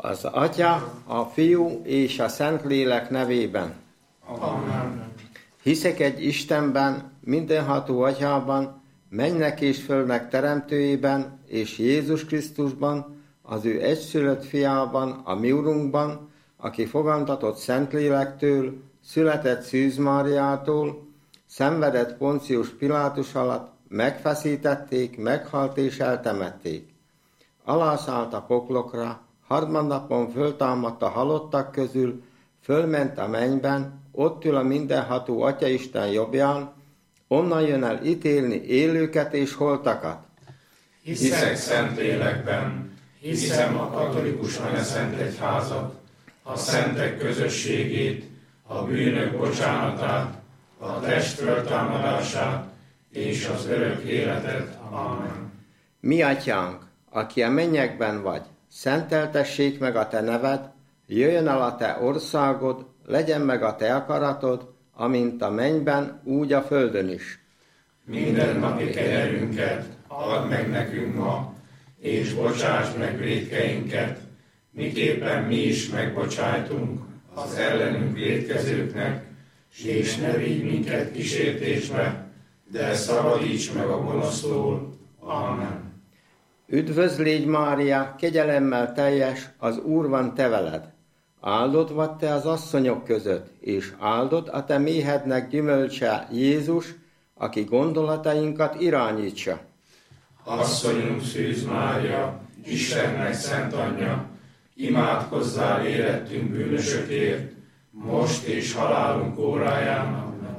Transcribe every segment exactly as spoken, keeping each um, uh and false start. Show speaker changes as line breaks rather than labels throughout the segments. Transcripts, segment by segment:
Az Atya, a Fiú és a Szentlélek nevében.
Amen.
Hiszek egy Istenben, mindenható Atyában, mennek és földnek teremtőjében, és Jézus Krisztusban, az ő egyszülött fiában, a mi Urunkban, aki fogantatott Szentlélektől, született Szűz Máriától, szenvedett Poncius Pilátus alatt, megfeszítették, meghalt és eltemették. Alászállt a poklokra, harmadnapon föltámadt a halottak közül, fölment a mennyben, ott ül a mindenható Atyaisten jobbján, onnan jön el ítélni élőket és holtakat.
Hiszek Szentlélekben, hiszem a katolikus meneszent egyházat, a szentek közösségét, a bűnök bocsánatát, a test föltámadását és az örök életet. Amen.
Mi Atyánk, aki a mennyekben vagy, szenteltessék meg a te neved, jöjjön el a te országod, legyen meg a te akaratod, amint a mennyben, úgy a földön is.
Minden napi kenyerünket add meg nekünk ma, és bocsáss meg vétkeinket, miképpen mi is megbocsájtunk az ellenünk vétkezőknek, és ne vigy minket kísértésbe, de szabadíts meg a gonosztól. Amen.
Üdvözl légy, Mária, kegyelemmel teljes, az Úr van te veled. Áldott vagy te az asszonyok között, és áldott a te méhednek gyümölcse Jézus, aki gondolatainkat irányítsa.
Asszonyunk Szűz Mária, Istennek szent anyja, imádkozzál érettünk bűnösökért, most és halálunk óráján.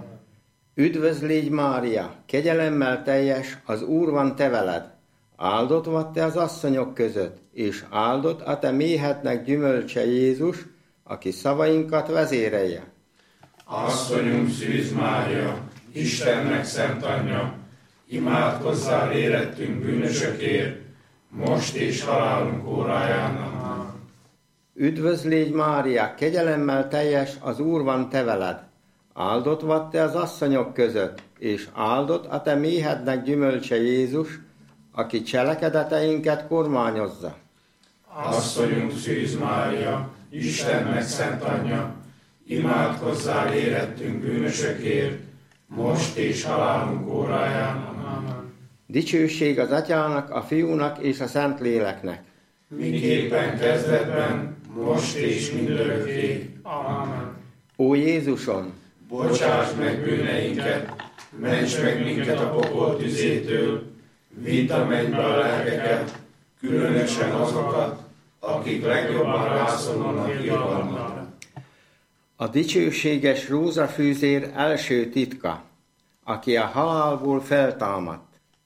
Üdvözl légy, Mária, kegyelemmel teljes, az Úr van te veled. Áldott vagy te az asszonyok között, és áldott a te méhednek gyümölcse Jézus, aki szavainkat vezérelje.
Asszonyunk Szűz Mária, Istennek szent anyja, imádkozzál érettünk bűnösökért, most és halálunk óráján.
Üdvözl légy, Mária, kegyelemmel teljes, az Úr van te veled. Áldott vagy te az asszonyok között, és áldott a te méhednek gyümölcse Jézus, aki cselekedeteinket kormányozza.
Asszonyunk Szűz Mária, Istennek szent anyja, imádkozzál érettünk bűnösökért, most és halálunk óráján. Amen.
Dicsőség az Atyának, a Fiúnak és a Szentléleknek.
Miképpen kezdetben, most és mindörökké. Amen.
Ó Jézusom,
bocsáss meg bűneinket, ments meg minket a pokol tüzétől, vidd a mennybe a lelkeket, különösen azokat, akik legjobban rászorulnak irgalmadra.
A dicsőséges rózsafűzér első titka, aki a halálból feltámadt.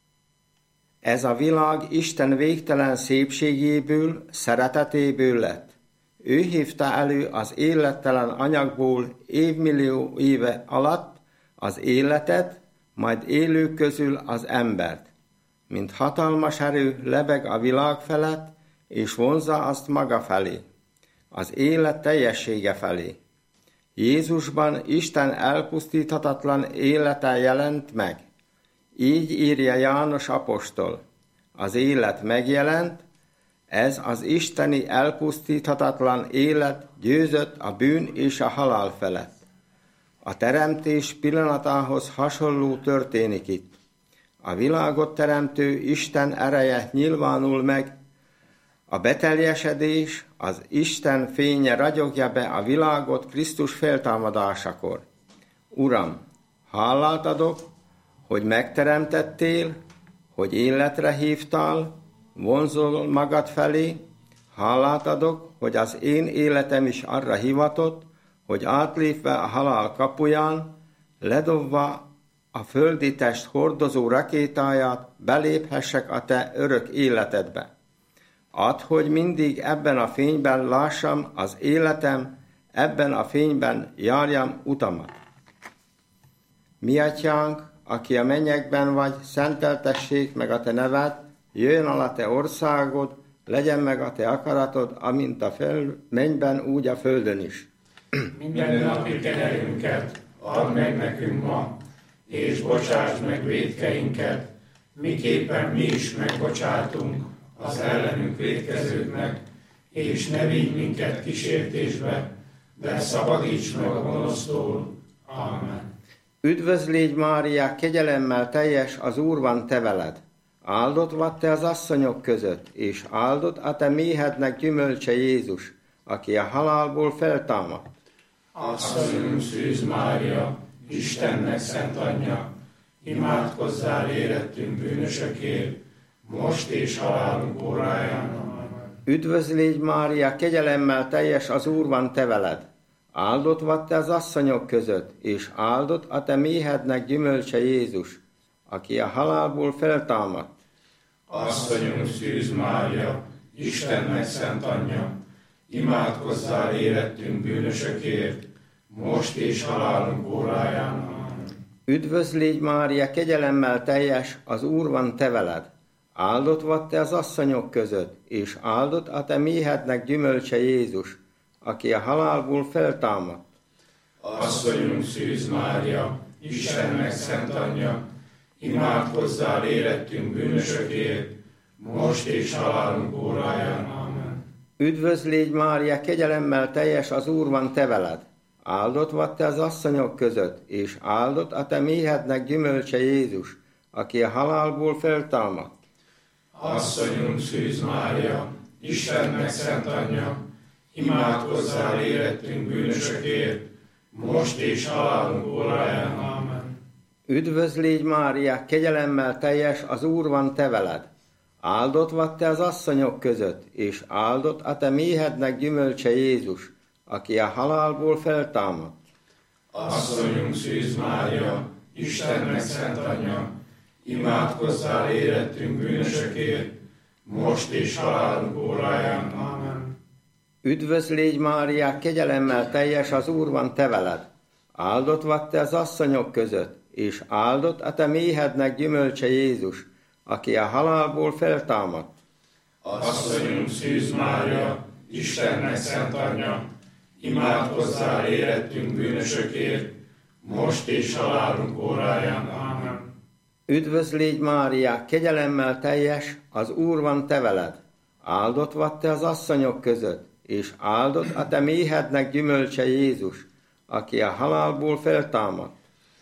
Ez a világ Isten végtelen szépségéből, szeretetéből lett. Ő hívta elő az élettelen anyagból évmillió éve alatt az életet, majd élők közül az embert. Mint hatalmas erő lebeg a világ felett, és vonzza azt maga felé, az élet teljessége felé. Jézusban Isten elpusztíthatatlan élete jelent meg. Így írja János apostol. Az élet megjelent, ez az isteni elpusztíthatatlan élet győzött a bűn és a halál felett. A teremtés pillanatához hasonló történik itt. A világot teremtő Isten ereje nyilvánul meg, a beteljesedés, az Isten fénye ragyogja be a világot Krisztus feltámadásakor. Uram, hálát adok, hogy megteremtettél, hogy életre hívtál, vonzol magad felé, hálát adok, hogy az én életem is arra hivatott, hogy átlépve a halál kapuján, ledobva a földi test hordozó rakétáját, beléphessek a te örök életedbe. Add, hogy mindig ebben a fényben lássam az életem, ebben a fényben járjam utamat. Mi Atyánk, aki a mennyekben vagy, szenteltessék meg a te neved, jöjjön el a te országod, legyen meg a te akaratod, amint a föld, mennyben, úgy a földön is.
Minden napi kenyerünket add meg nekünk ma, és bocsáss meg vétkeinket, miképpen mi is megbocsátunk az ellenünk vétkezőknek, és ne vigy minket kísértésbe, de szabadíts meg a gonosztól. Amen.
Üdvözl légy, Mária, kegyelemmel teljes, az Úr van te veled. Áldott vagy te az asszonyok között, és áldott a te méhednek gyümölcse Jézus, aki a halálból feltámadt.
Asszonyunk Szűz Mária, Istennek szent anyja, imádkozzál érettünk bűnösökért, most és halálunk óráján. Amen.
Üdvözl légy, Mária, kegyelemmel teljes, az Úr van te veled. Áldott vagy te az asszonyok között, és áldott a te méhednek gyümölcse Jézus, aki a halálból feltámadt.
Asszonyunk Szűz Mária, Istennek szent anyja, imádkozzál érettünk bűnösökért, most és halálunk óráján. Amen.
Üdvözl légy, Mária, kegyelemmel teljes, az Úr van te veled. Áldott vagy te az asszonyok között, és áldott a te méhednek gyümölcse Jézus, aki a halálból feltámadt.
Asszonyunk Szűz Mária, Istennek szent anyja, imádkozzál érettünk bűnösökért, most és halálunk óráján. Amen.
Üdvözl légy, Mária, kegyelemmel teljes, az Úr van te veled. Áldott vagy te az asszonyok között, és áldott a te méhednek gyümölcse Jézus, aki a halálból feltámadt.
Asszonyunk Szűz Mária, Istennek szent anyja, imádkozzál érettünk bűnösökért, most és halálunk óráján. Amen.
Üdvözl légy, Mária, kegyelemmel teljes, az Úr van te veled. Áldott vagy te az asszonyok között, és áldott a te méhednek gyümölcse Jézus, aki a halálból feltámadt.
Asszonyunk Szűz Mária, Istennek szent anyja, imádkozzál érettünk bűnösökért, most és halálunk óráján. Amen.
Üdvözl légy, Mária, kegyelemmel teljes, az Úr van te veled. Áldott vagy te az asszonyok között, és áldott a te méhednek gyümölcse Jézus, aki a halálból feltámadt.
Asszonyunk Szűz Mária, Istennek szent anyja, imádkozzál érettünk bűnösökért, most és halálunk óráján. Amen.
Üdvözl légy, Mária, kegyelemmel teljes, az Úr van te veled. Áldott vagy te az asszonyok között, és áldott a te méhednek gyümölcse Jézus, aki a halálból feltámadt.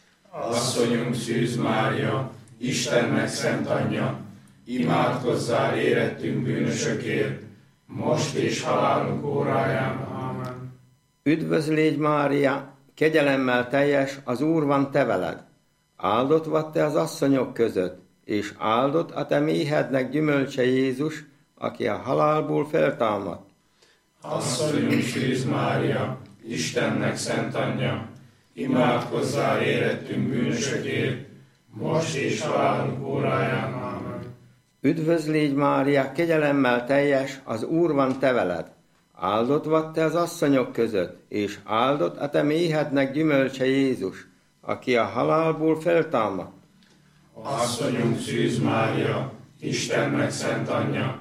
Asszonyunk Szűz Mária, Istennek szent anyja, imádkozzál érettünk bűnösökért, most és halálunk óráján. Amen.
Üdvözl légy, Mária, kegyelemmel teljes, az Úr van te veled. Áldott vagy te az asszonyok között, és áldott a te méhednek gyümölcse Jézus, aki a halálból feltámadt.
Asszonyunk Szűz Mária, Istennek szent anyja, imádkozzál érettünk bűnösökért, most és halálunk óráján. Amen.
Üdvözl légy, Mária, kegyelemmel teljes, az Úr van te veled. Áldott vagy te az asszonyok között, és áldott a te méhednek gyümölcse Jézus, aki a halálból feltámadt.
Asszonyunk Szűz Mária, Istennek szent anyja,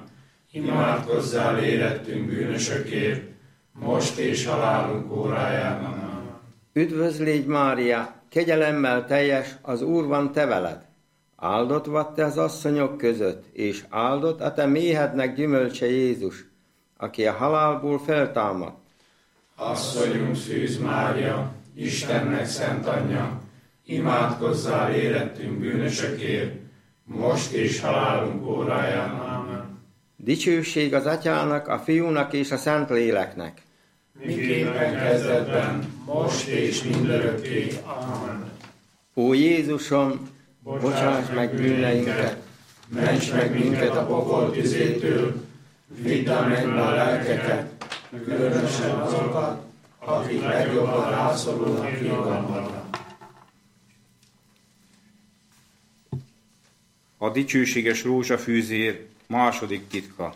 imádkozzál érettünk bűnösökért, most és halálunk óráján. Amen.
Üdvözl légy, Mária, kegyelemmel teljes, az Úr van te veled. Áldott vagy te az asszonyok között, és áldott a te méhednek gyümölcse Jézus, aki a halálból feltámadt.
Asszonyunk Szűz Mária, Istennek szent anyja, imádkozzál érettünk bűnösökért, most és halálunk óráján. Amen.
Dicsőség az Atyának, a Fiúnak és a Szentléleknek.
Miképpen kezdetben, most és mindörökké. Amen.
Ó Jézusom, bocsáss meg bűneinket,
ments meg minket a pokol tüzétől, vidd a mennybe a lelkeket, különösen azokat, akik legjobban rászorulnak irgalmadra.
A dicsőséges rózsafűzér második titka.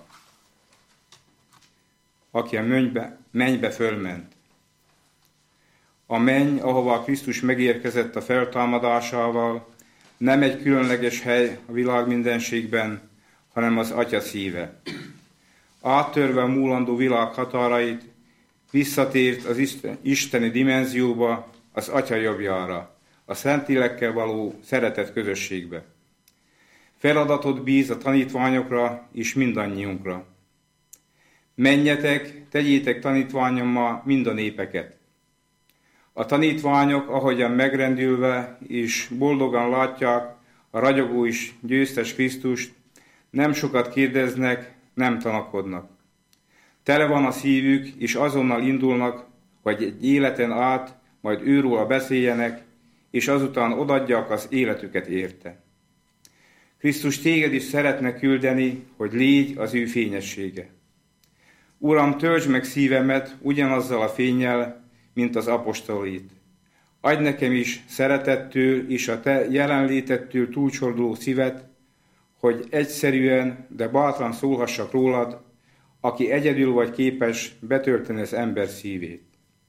Aki a mennybe, mennybe fölment. A menny, ahova Krisztus megérkezett a feltámadásával, nem egy különleges hely a világ mindenségben, hanem az Atya szíve. Áttörve a múlandó világ határait, visszatért az isteni dimenzióba, az Atya jobbjára, a Szentlélekkel való szeretet közösségbe. Feladatot bíz a tanítványokra és mindannyiunkra. Menjetek, tegyétek tanítványommá mind a népeket. A tanítványok, ahogyan megrendülve és boldogan látják a ragyogó és győztes Krisztust, nem sokat kérdeznek, nem tanakodnak. Tele van a szívük, és azonnal indulnak, hogy egy életen át majd őróla beszéljenek, és azután odaadják az életüket érte. Krisztus téged is szeretne küldeni, hogy légy az ő fényessége. Uram, töltsd meg szívemet ugyanazzal a fénnyel, mint az apostolit. Adj nekem is szeretettől és a te jelenlétettől túlcsorduló szívet, hogy egyszerűen, de bátran szólhassak rólad, aki egyedül vagy képes betölteni az ember szívét.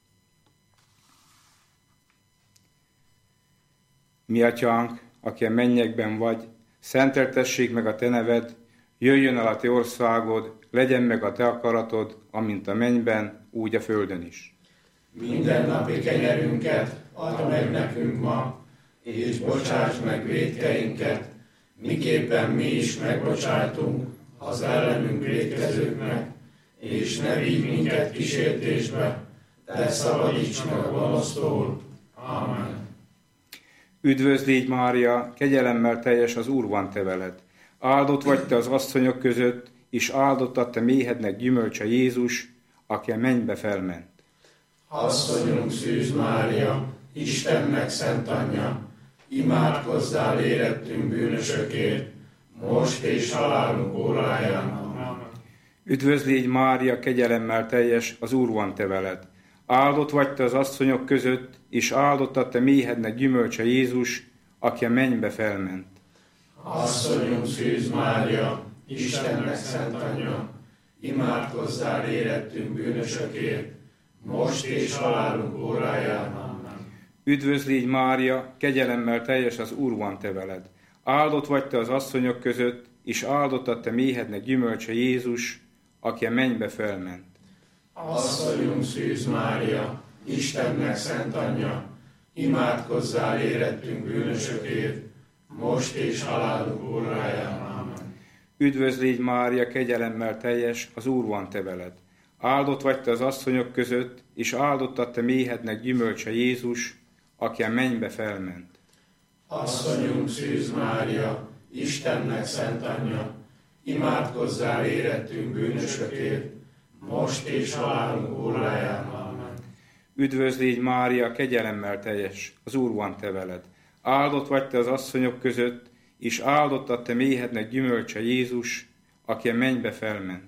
Mi atyánk, aki a mennyekben vagy, szenteltessék meg a te neved, jöjjön el a te országod, legyen meg a te akaratod, amint a mennyben, úgy a földön is.
Minden napi kenyerünket add meg nekünk ma, és bocsásd meg vétkeinket, miképpen mi is megbocsájtunk az ellenünk vétkezőknek, és ne vigy minket kísértésbe, de szabadíts meg a gonosztól. Amen.
Üdvözl légy, Mária, kegyelemmel teljes, az Úr van te veled. Áldott vagy te az asszonyok között, és áldott a te méhednek gyümölcse Jézus, aki a mennybe felment.
Asszonyunk Szűz Mária, Istennek szent anyja, imádkozzál érettünk bűnösökért, most és halálunk óráján. Amen.
Üdvözl légy, Mária, kegyelemmel teljes, az Úr van te veled. Áldott vagy te az asszonyok között, és áldott a te méhednek gyümölcse Jézus, aki a mennybe felment.
Asszonyunk Szűz Mária, Istennek szent anyja, imádkozzál érettünk bűnösökért, most és halálunk óráján. Amen.
Üdvözl légy, Mária, kegyelemmel teljes, az Úr van te veled. Áldott vagy te az asszonyok között, és áldott a te méhednek gyümölcse Jézus, aki a mennybe felment.
Asszonyunk Szűz Mária, Istennek szent anyja, imádkozzál érettünk bűnösökért, most és halálunk óráján. Amen.
Üdvözl légy, Mária, kegyelemmel teljes, az Úr van te veled. Áldott vagy te az asszonyok között, és áldott a te méhednek gyümölcse Jézus, aki a mennybe felment.
Asszonyunk Szűz Mária, Istennek szent anyja, imádkozzál érettünk bűnösökért, most és halálunk óráján. Amen.
Üdvözl légy, Mária, kegyelemmel teljes, az Úr van te veled. Áldott vagy te az asszonyok között, és áldott a te méhednek gyümölcse Jézus, aki a mennybe felment.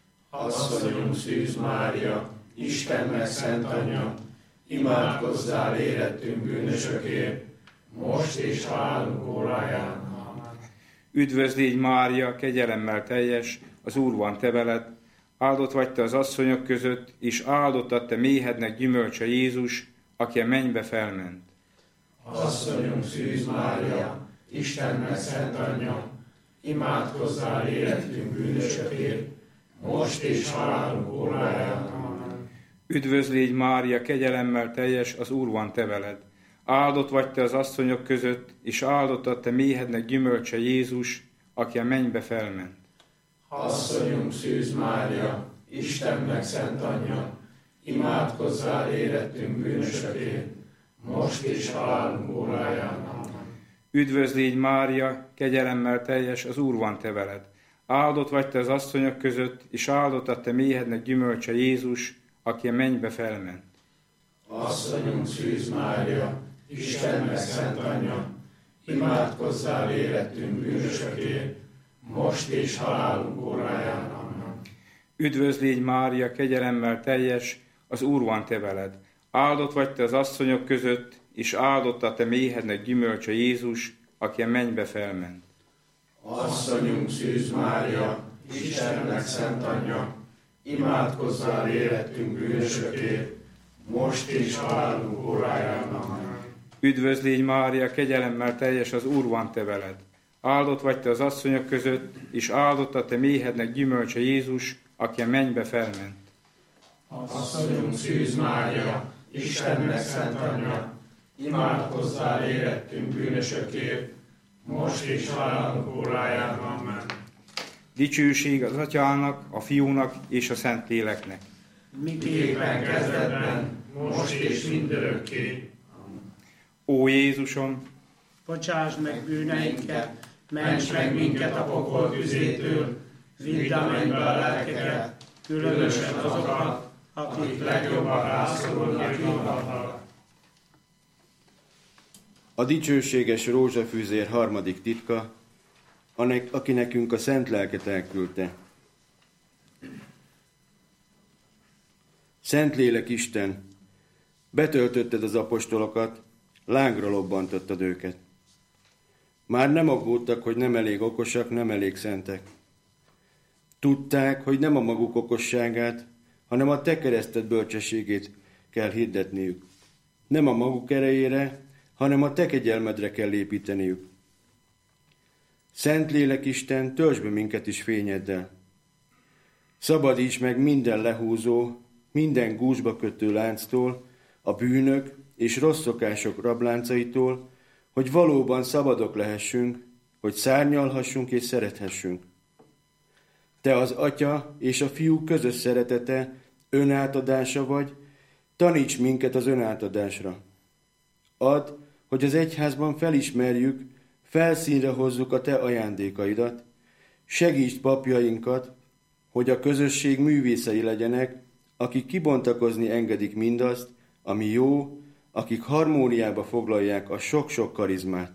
Asszonyunk Szűz Mária, Istennek szent anyja, imádkozzál érettünk bűnösökért, most és halálunk óráján. Amen.
Üdvözl légy, Mária, kegyelemmel teljes, az Úr van te veled. Áldott vagy te az asszonyok között, és áldott a te méhednek gyümölcse Jézus, aki a mennybe felment.
Asszonyunk Szűz Mária, Istennek szent anyja, imádkozzál érettünk bűnösökért, most és halálunk óráján. Amen.
Üdvözl légy, Mária, kegyelemmel teljes, az Úr van te veled. Áldott vagy te az asszonyok között, és áldott a te méhednek gyümölcse Jézus, aki a mennybe felment.
Asszonyunk Szűz Mária, Istennek szent anyja, imádkozzál érettünk bűnösökért, most és halálunk óráján. Amen.
Üdvözl légy, Mária, kegyelemmel teljes, az Úr van te veled. Áldott vagy te az asszonyok között, és áldott a te méhednek gyümölcse Jézus, aki a mennybe felment.
Asszonyunk Szűz Mária, Istennek szent anyja, imádkozzál érettünk bűnösökért, most és halálunk óráján. Amen.
Üdvözl légy, Mária, kegyelemmel teljes, az Úr van te veled. Áldott vagy te az asszonyok között, és áldott a te méhednek gyümölcse Jézus, aki a mennybe felment.
Asszonyunk Szűz Mária, Istennek szent anyja, imádkozzál érettünk bűnösökért, most és halálunk óráján. Amen.
Üdvözl légy, Mária, kegyelemmel teljes, az Úr van te veled. Áldott vagy te az asszonyok között, és áldott a te méhednek gyümölcse Jézus, aki a mennybe felment.
Asszonyunk Szűz Mária, Istennek szent anyja, imádkozzál érettünk bűnösökért, most és halálunk óráján. Amen.
Dicsőség az Atyának, a Fiúnak és a Szentléleknek.
Miképpen kezdetben, most és mindörökké.
Ó Jézusom,
bocsáss meg bűneinket,
Ments meg minket a pokol tüzétől, vidd a mennybe a lelkeket, különösen azokat, akik legjobban rászorulnak hivatalra.
A dicsőséges rózsafűzér harmadik titka, aki nekünk a szent lelket elküldte. Szentlélek Isten, betöltötted az apostolokat, lángra lobbantottad őket. Már nem aggódtak, hogy nem elég okosak, nem elég szentek. Tudták, hogy nem a maguk okosságát, hanem a te kereszted bölcsességét kell hirdetniük. Nem a maguk erejére, hanem a te kegyelmedre kell építeniük. Szentlélek Isten, töltsd be minket is fényeddel. Szabadíts meg minden lehúzó, minden gúzsba kötő lánctól, a bűnök és rossz szokások rabláncaitól, hogy valóban szabadok lehessünk, hogy szárnyalhassunk és szerethessünk. Te az Atya és a Fiú közös szeretete, önátadása vagy, taníts minket az önátadásra. Add, hogy az egyházban felismerjük, felszínre hozzuk a te ajándékaidat, segítsd papjainkat, hogy a közösség művészei legyenek, akik kibontakozni engedik mindazt, ami jó, akik harmóniába foglalják a sok-sok karizmát.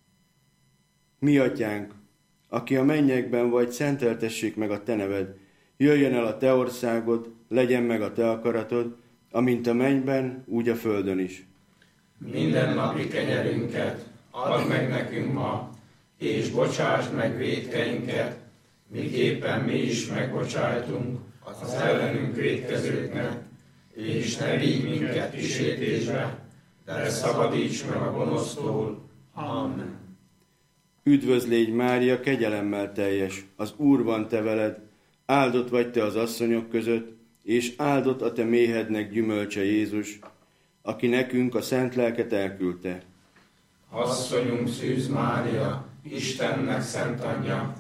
Mi Atyánk, aki a mennyekben vagy, szenteltessék meg a te neved, jöjjön el a te országod, legyen meg a te akaratod, amint a mennyben, úgy a földön is.
Minden napi kenyerünket add meg nekünk ma, és bocsásd meg vétkeinket, miképpen mi is megbocsájtunk az ellenünk vétkezőknek, és ne vigy minket kísértésbe, de szabadíts meg a gonosztól. Amen.
Üdvözl légy, Mária, kegyelemmel teljes, az Úr van te veled, áldott vagy te az asszonyok között, és áldott a te méhednek gyümölcse Jézus, aki nekünk a szent lelket elküldte.
Asszonyunk Szűz Mária, Istennek szent anyja,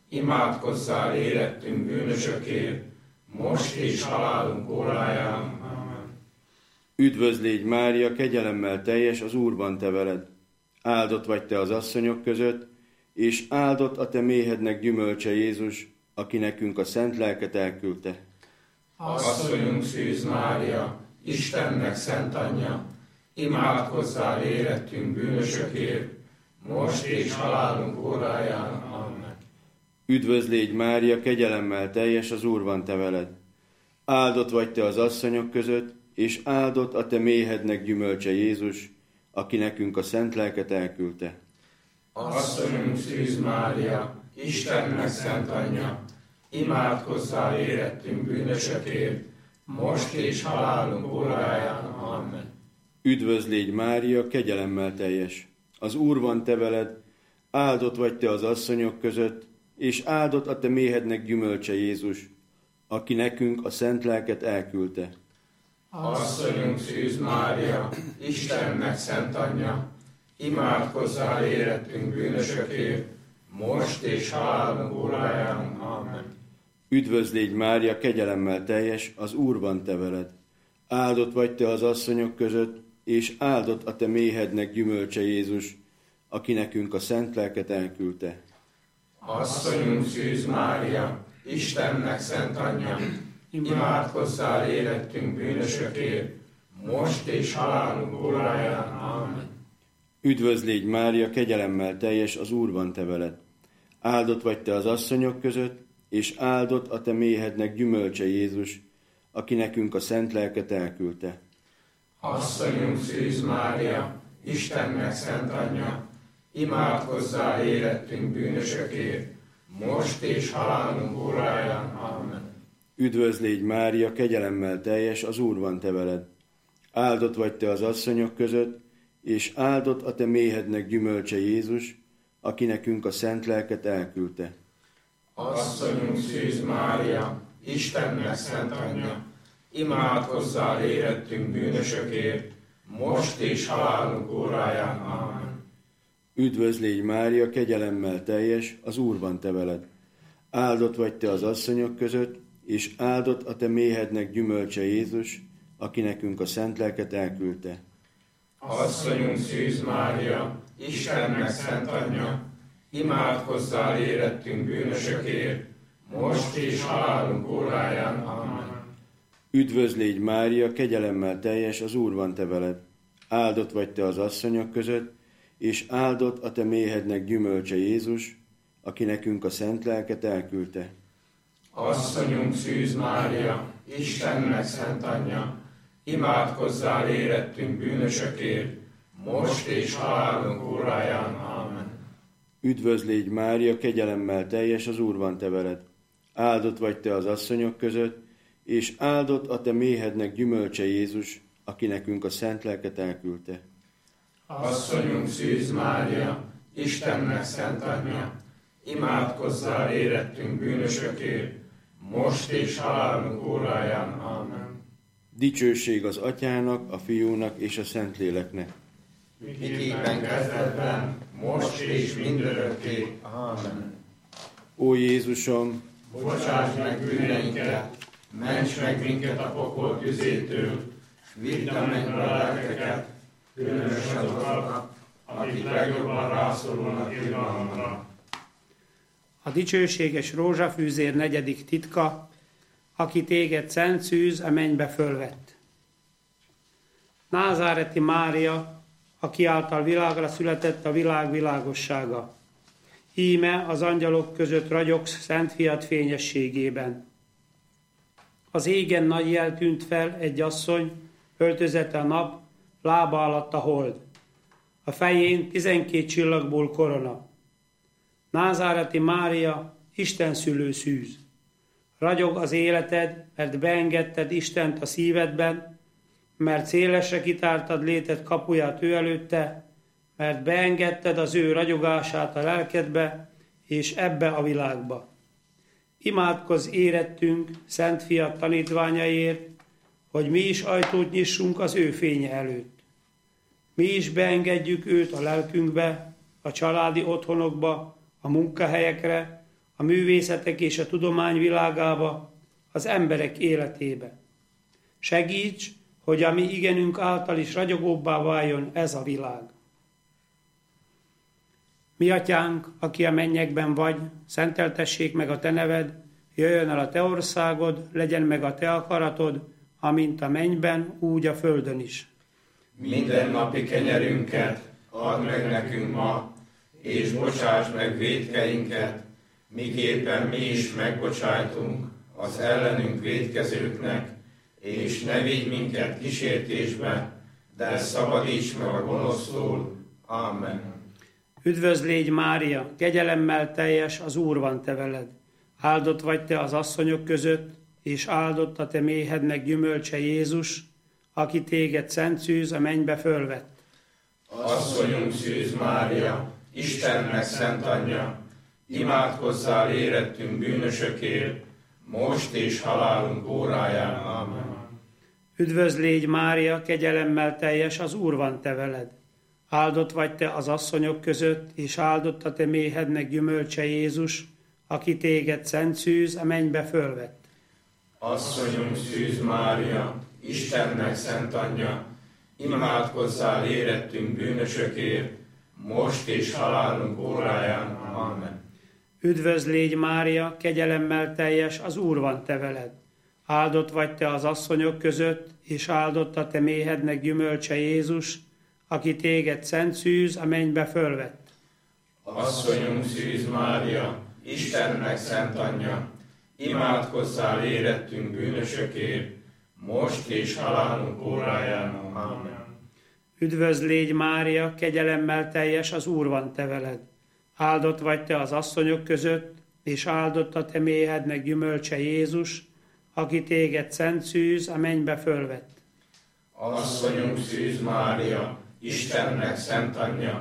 imádkozzál érettünk bűnösökért, most és halálunk óráján. Amen.
Üdvözl légy, Mária, kegyelemmel teljes, az Úr van te veled, áldott vagy te az asszonyok között, és áldott a te méhednek gyümölcse Jézus, aki nekünk a szent lelket elküldte.
Asszonyunk Szűz Mária, Istennek szent anyja, imádkozzál érettünk bűnösökért, most és halálunk óráján. Amen.
Üdvözl légy, Mária, kegyelemmel teljes, az Úr van te veled, áldott vagy te az asszonyok között, és áldott a te méhednek gyümölcse Jézus, aki nekünk a szent lelket elküldte.
Asszonyunk Szűz Mária, Istennek szent anyja, imádkozzál érettünk bűnösökért, most és halálunk óráján. Amen.
Üdvözl légy, Mária, kegyelemmel teljes, az Úr van te veled, áldott vagy te az asszonyok között, és áldott a te méhednek gyümölcse Jézus, aki nekünk a szent lelket elküldte.
Asszonyunk Szűz Mária, Istennek szent anyja, imádkozzál érettünk bűnösökért, most és halálunk óráján. Amen.
Üdvözl légy, Mária, kegyelemmel teljes, az Úr van te veled, áldott vagy te az asszonyok között, és áldott a te méhednek gyümölcse Jézus, aki nekünk a szent lelket elküldte.
Asszonyunk Szűz Mária, Istennek szent anyja, imádkozzál érettünk bűnösökért, most és halálunk óráján. Amen.
Üdvözl légy, Mária, kegyelemmel teljes, az Úr van te veled, áldott vagy te az asszonyok között, és áldott a te méhednek gyümölcse Jézus, aki nekünk a szent lelket elküldte.
Asszonyunk Szűz Mária, Istennek szent anyja, imádkozzál érettünk bűnösökért, most és halálunk óráján. Amen.
Üdvözl légy, Mária, kegyelemmel teljes, az Úr van te veled, áldott vagy te az asszonyok között, és áldott a te méhednek gyümölcse Jézus, aki nekünk a szent lelket elküldte.
Asszonyunk Szűz Mária, Istennek szent anyja, imádkozzál érettünk bűnösökért, most és halálunk óráján. Amen.
Üdvözl légy, Mária, kegyelemmel teljes, az Úr van te veled, Áldott vagy te az asszonyok között, és áldott a te méhednek gyümölcse Jézus, aki nekünk a szent lelket elküldte.
Asszonyunk Szűz Mária, Istennek szent anyja, imádkozzál érettünk bűnösökért, most és halálunk óráján. Amen.
Üdvözlégy Mária, kegyelemmel teljes, az Úr van te veled. Áldott vagy te az asszonyok között, és áldott a te méhednek gyümölcse Jézus, aki nekünk a szent lelket elküldte.
Asszonyunk Szűz Mária, Istennek szent anyja, imádkozzál érettünk bűnösökért, most és halálunk óráján. Amen.
Üdvözlégy Mária, kegyelemmel teljes, az Úr van te veled. Áldott vagy te az asszonyok között, és áldott a te méhednek gyümölcse Jézus, aki nekünk a szent lelket elküldte.
Asszonyunk Szűz Mária, Istennek szent anyja, imádkozzál érettünk bűnösökért, most és halálunk óráján. Amen.
Dicsőség az Atyának, a Fiúnak és a Szentléleknek.
Miképpen kezdetben, most és mindörökké. Amen.
Ó Jézusom,
Bocsáss meg bűneinket, ments meg minket a pokol tüzétől, vidd a mennybe a lelkeket, különösen azokat, akik legjobban rászorulnak irgalomra.
A dicsőséges rózsafűzér negyedik titka, aki téged szent szűz a mennybe fölvett. Názáreti Mária, aki által világra született a világ világossága. Íme az angyalok között ragyogsz szent fiat fényességében. Az égen nagy jel tűnt fel, egy asszony, öltözete a nap, lába alatt a hold. A fején tizenkét csillagból korona. Názáreti Mária, Isten szülő szűz. Ragyog az életed, mert beengedted Istent a szívedben, mert szélesre kitártad léted kapuját ő előtte, mert beengedted az ő ragyogását a lelkedbe, és ebbe a világba. Imádkozz érettünk, Szent Fiat tanítványaiért, hogy mi is ajtót nyissunk az ő fénye előtt. Mi is beengedjük őt a lelkünkbe, a családi otthonokba, a munkahelyekre, a művészetek és a tudomány világába, az emberek életébe. Segíts, hogy a mi igenünk által is ragyogóbbá váljon ez a világ. Mi atyánk, aki a mennyekben vagy, szenteltessék meg a te neved, jöjjön el a te országod, legyen meg a te akaratod, amint a mennyben, úgy a földön is.
Minden napi kenyerünket add meg nekünk ma, és bocsáss meg vétkeinket, miképpen mi is megbocsájtunk az ellenünk vétkezőknek, és ne vigy minket kísértésbe, de szabadíts meg a gonosztól. Amen.
Üdvözlégy Mária, kegyelemmel teljes, az Úr van te veled. Áldott vagy te az asszonyok között, és áldott a te méhednek gyümölcse Jézus, aki téged szent szűz a mennybe fölvett.
Asszonyunk Szűz Mária, Istennek szent anyja, imádkozzál érettünk bűnösökért, most és halálunk óráján. Amen.
Üdvözlégy Mária, kegyelemmel teljes, az Úr van te veled. Áldott vagy te az asszonyok között, és áldott a te méhednek gyümölcse Jézus, aki téged szent szűz a mennybe fölvett.
Asszonyunk Szűz Mária, Istennek szent anyja, imádkozzál érettünk bűnösökért, most és halálunk óráján. Amen.
Üdvözlégy Mária, kegyelemmel teljes, az Úr van te veled. Áldott vagy te az asszonyok között, és áldott a te méhednek gyümölcse Jézus, aki téged szent szűz a mennybe fölvett.
Asszonyunk Szűz Mária, Istennek szent anyja, imádkozzál érettünk bűnösökért, most és halálunk óráján. Amen.
Üdvözlégy Mária, kegyelemmel teljes, az Úr van te veled. Áldott vagy te az asszonyok között, és áldott a te méhednek gyümölcse Jézus, aki téged szent szűz a mennybe fölvett.
Asszonyunk Szűz Mária, Istennek szent anyja,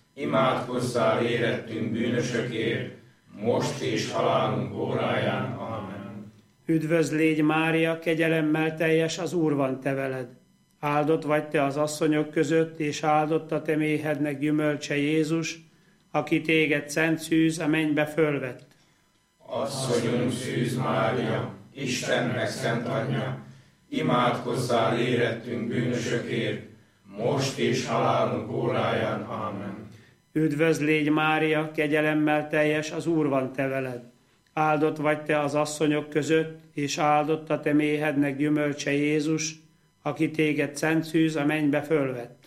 imádkozzál érettünk bűnösökért, most és halálunk óráján. Amen.
Üdvözlégy Mária, kegyelemmel teljes, az Úr van te veled. Áldott vagy te az asszonyok között, és áldott a te méhednek gyümölcse Jézus, aki téged szent szűz a mennybe fölvett.
Asszonyunk Szűz Mária, Istennek szent anyja, imádkozzál érettünk bűnösökért, most és halálunk óráján. Amen.
Üdvözl légy Mária, kegyelemmel teljes, az Úr van te veled. Áldott vagy te az asszonyok között, és áldott a te méhednek gyümölcse Jézus, aki téged szent szűz a mennybe fölvett.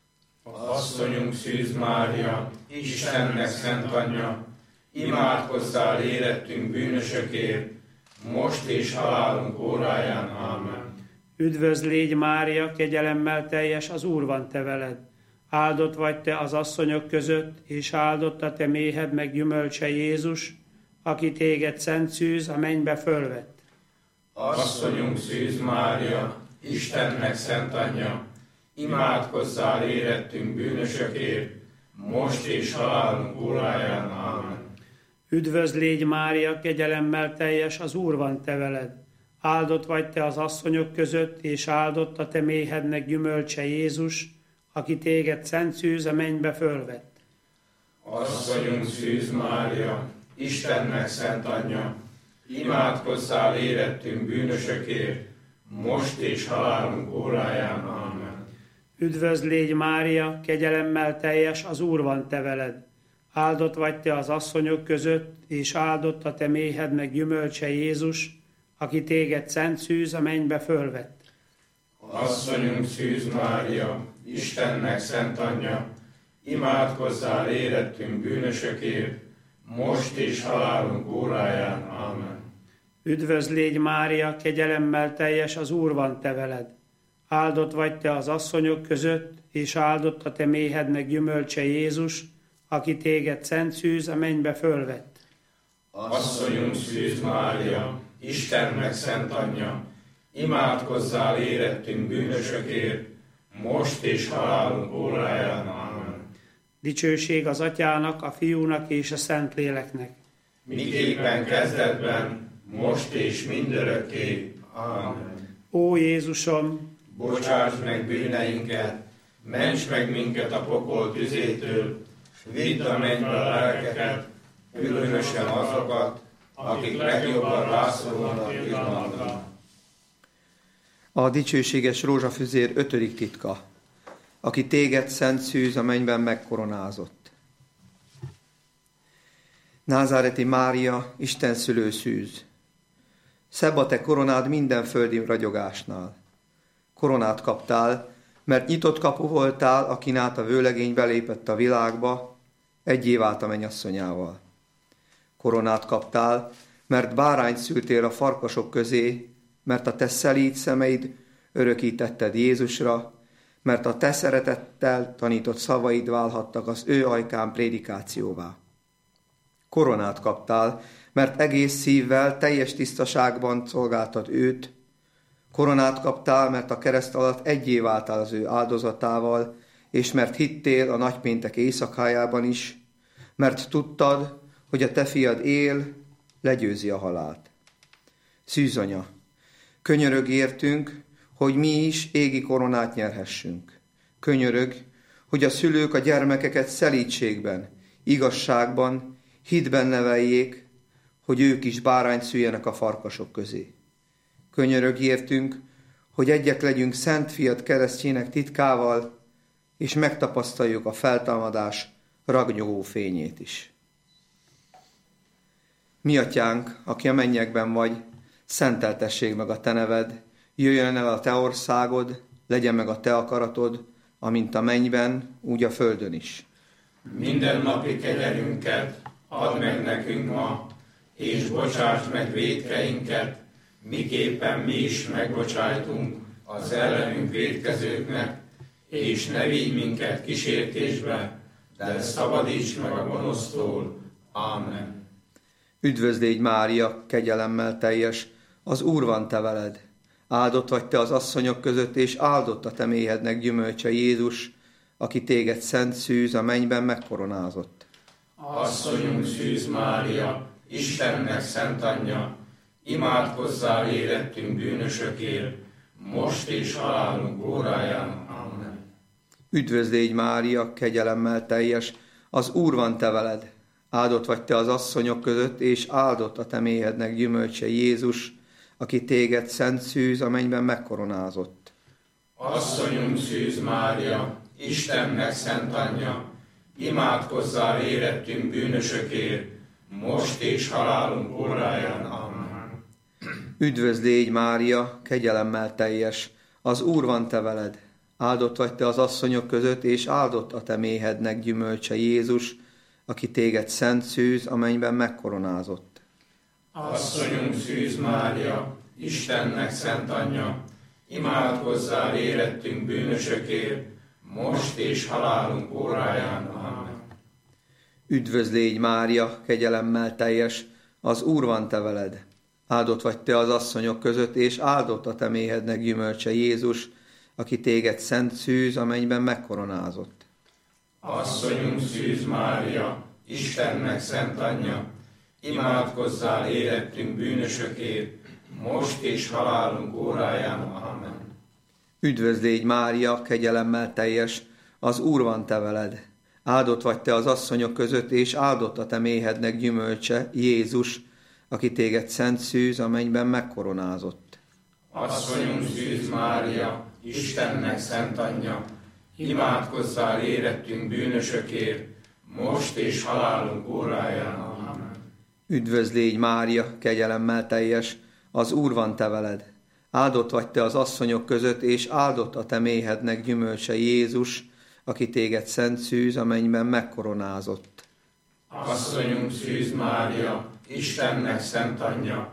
Asszonyunk Szűz Mária, Istennek szent anyja, imádkozzál érettünk bűnösökért, most és halálunk óráján. Amen.
Üdvözl légy Mária, kegyelemmel teljes, az Úr van te veled. Áldott vagy te az asszonyok között, és áldott a te méhednek gyümölcse Jézus, aki téged szent szűz a mennybe fölvett.
Asszonyunk Szűz Mária, Istennek szent anyja, imádkozzál érettünk bűnösökért, most és halálunk óráján. Amen.
Üdvözl légy Mária, kegyelemmel teljes, az Úr van te veled. Áldott vagy te az asszonyok között, és áldott a te méhednek gyümölcse Jézus, aki téged szent szűz a mennybe fölvett.
Asszonyunk Szűz Mária, Istennek szent anyja, imádkozzál érettünk bűnösökért, most és halálunk óráján. Amen.
Üdvözl légy Mária, kegyelemmel teljes, az Úr van te veled. Áldott vagy te az asszonyok között, és áldott a te méhednek gyümölcse Jézus, aki téged szent szűz a mennybe fölvett.
Asszonyunk Szűz Mária, Istennek szent anyja, imádkozzál érettünk bűnösökért, most és halálunk óráján. Amen.
Üdvözl légy Mária, kegyelemmel teljes, az Úr van te veled. Áldott vagy te az asszonyok között, és áldott a te méhednek gyümölcse Jézus, aki téged szent szűz a mennybe fölvett.
Asszonyunk Szűz Mária, Istennek szent anyja, imádkozzál érettünk bűnösökért, most és halálunk óráján. Amen.
Dicsőség az Atyának, a Fiúnak és a Szentléleknek.
Miképpen kezdetben, most és mindörökké. Amen.
Ó Jézusom,
bocsáss meg bűneinket, ments meg minket a pokol tüzétől, vidd a mennybe a lelkeket, különösen azokat, akik legjobban rászorulnak irgalmadra.
A dicsőséges rózsafüzér ötödik titka, aki téged szent szűz a mennyben megkoronázott. Názáreti Mária, Isten szülő szűz. Szebb a te koronád minden földi ragyogásnál. Koronát kaptál, mert nyitott kapu voltál, akin át a vőlegény belépett a világba, egyé vált a mennyasszonyával. Koronát kaptál, mert bárányt szültél a farkasok közé, mert a te szelíd szemeid örökítetted Jézusra, mert a te szeretettel tanított szavaid válhattak az ő ajkán prédikációvá. Koronát kaptál, mert egész szívvel, teljes tisztaságban szolgáltad őt. Koronát kaptál, mert a kereszt alatt egyé váltál az ő áldozatával, és mert hittél a nagypéntek éjszakájában is, mert tudtad, hogy a te fiad él, legyőzi a halált. Szűz anya, könyörög értünk, hogy mi is égi koronát nyerhessünk. Könyörög, hogy a szülők a gyermekeket szelídségben, igazságban, hitben neveljék, hogy ők is bárányt szüljenek a farkasok közé. Könyörög értünk, hogy egyek legyünk Szent Fiad keresztjének titkával, és megtapasztaljuk a feltámadás ragyogó fényét is. Mi atyánk, aki a mennyekben vagy, szenteltessék meg a te neved, jöjjön el a te országod, legyen meg a te akaratod, amint a mennyben, úgy a földön is.
Minden napi kegyelünket add meg nekünk ma, és bocsásd meg vétkeinket, miképpen mi is megbocsájtunk az ellenünk vétkezőknek, és ne vigy minket kísértésbe, de szabadíts meg a gonosztól. Amen.
Üdvözl légy Mária, kegyelemmel teljes, az Úr van te veled. Áldott vagy te az asszonyok között, és áldott a te méhednek gyümölcse Jézus, aki téged szent szűz a mennyben megkoronázott.
Asszonyunk Szűz Mária, Istennek szent anyja, imádkozzál érettünk bűnösökért, most és halálunk óráján. Amen.
Üdvözl légy Mária, kegyelemmel teljes, az Úr van te veled.
Áldott vagy te az asszonyok között, és áldott a te méhednek gyümölcse Jézus, aki téged szent szűz a mennyben megkoronázott.
Asszonyunk Szűz Mária, Istennek szent anyja, imádkozzál érettünk bűnösökért, most és halálunk óráján. Amen.
Üdvözl légy, Mária, kegyelemmel teljes, az Úr van te veled. Áldott vagy te az asszonyok között, és áldott a te méhednek gyümölcse Jézus, aki téged szent szűz a mennyben megkoronázott.
Asszonyunk Szűz Mária, Istennek szent anyja, imádkozzál érettünk bűnösökért, most és halálunk óráján. Amen.
Üdvözl légy, Mária, kegyelemmel teljes, az Úr van te veled. Áldott vagy te az asszonyok között, és áldott a te méhednek gyümölcse Jézus, aki téged szent szűz a mennyben megkoronázott.
Asszonyunk Szűz Mária, Istennek szent anyja, imádkozzál érettünk bűnösökért, most és halálunk óráján. Amen.
Üdvözl légy, Mária, kegyelemmel teljes, az Úr van te veled. Áldott vagy te az asszonyok között, és áldott a te méhednek gyümölcse Jézus, aki téged szent szűz a mennyben megkoronázott.
Asszonyunk Szűz Mária, Istennek szent anyja, imádkozzál érettünk bűnösökért, most és halálunk óráján. Amen.
Üdvözl légy, Mária, kegyelemmel teljes, az Úr van te veled. Áldott vagy te az asszonyok között, és áldott a te méhednek gyümölcse Jézus, aki téged szent szűz a mennyben megkoronázott.
Asszonyunk Szűz Mária, Istennek szent anyja,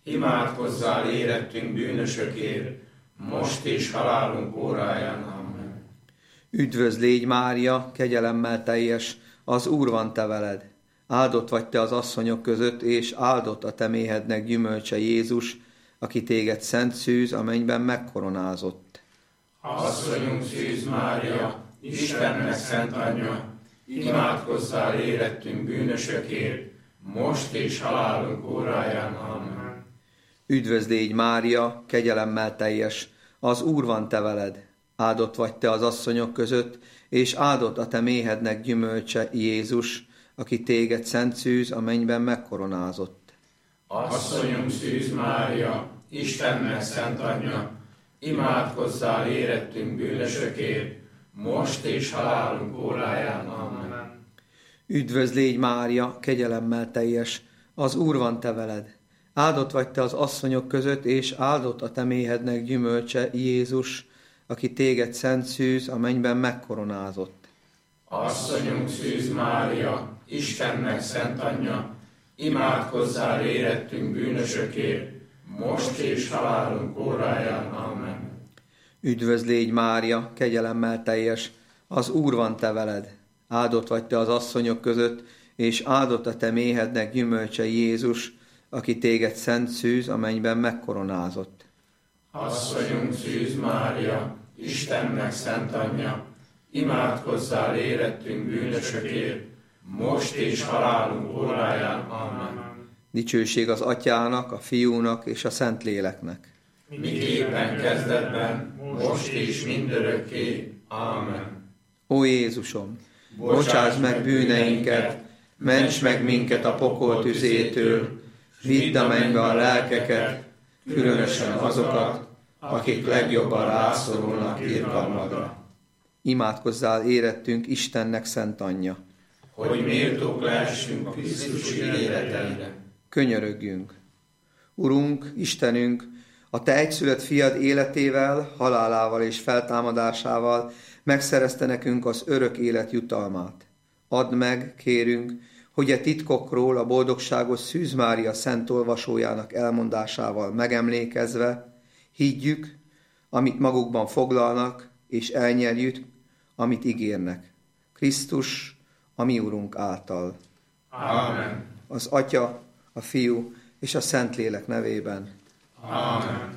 imádkozzál érettünk bűnösökért, most és halálunk óráján. Amen.
Üdvözl légy, Mária, kegyelemmel teljes, az Úr van te veled. Áldott vagy te az asszonyok között, és áldott a te méhednek gyümölcse Jézus, aki téged szent szűz a mennyben megkoronázott.
Asszonyunk Szűz Mária, Istennek szent anyja, imádkozzál érettünk bűnösökért, most és halálunk óráján. Amen.
Üdvözl légy, Mária, kegyelemmel teljes, az Úr van te veled. Áldott vagy te az asszonyok között, és áldott a te méhednek gyümölcse Jézus, aki téged szent szűz a mennyben megkoronázott.
Asszonyunk Szűz Mária, Istennek szent anyja, imádkozzál érettünk bűnösökért, most és halálunk óráján. Amen.
Üdvözl légy, Mária, kegyelemmel teljes, az Úr van te veled. Áldott vagy te az asszonyok között, és áldott a te méhednek gyümölcse Jézus, aki téged szent szűz a mennyben megkoronázott.
Asszonyunk Szűz Mária, Istennek szent anyja, imádkozzál érettünk bűnösökért, most és halálunk óráján. Amen.
Üdvözl légy, Mária, kegyelemmel teljes, az Úr van te veled. Áldott vagy te az asszonyok között, és áldott a te méhednek gyümölcse Jézus, aki téged szent szűz a mennyben megkoronázott.
Asszonyunk Szűz Mária, Istennek szent anyja, imádkozzál érettünk bűnösökért, most és halálunk óráján. Amen.
Dicsőség az Atyának, a Fiúnak és a Szentléleknek.
Miképpen kezdetben, most és mindörökké. Amen.
Ó Jézusom, bocsáss meg bűneinket, ments meg minket a pokol tüzétől, vidd a mennybe a lelkeket, különösen azokat, akik legjobban rászorulnak irgalmadra. Imádkozzál érettünk Istennek szent anyja,
hogy méltók lehessünk Krisztus ígéreteire.
Könyörögjünk. Urunk, Istenünk, a te egyszülött fiad életével, halálával és feltámadásával megszerezte nekünk az örök élet jutalmát. Add meg, kérünk, hogy e titkokról a boldogságos Szűz Mária szent olvasójának elmondásával megemlékezve, higgyük, amit magukban foglalnak, és elnyerjük, amit ígérnek. Krisztus, a mi Urunk által.
Amen.
Az Atya, a Fiú és a Szentlélek nevében.
Amen.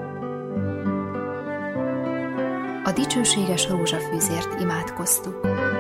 A dicsőséges rózsafűzért imádkoztuk.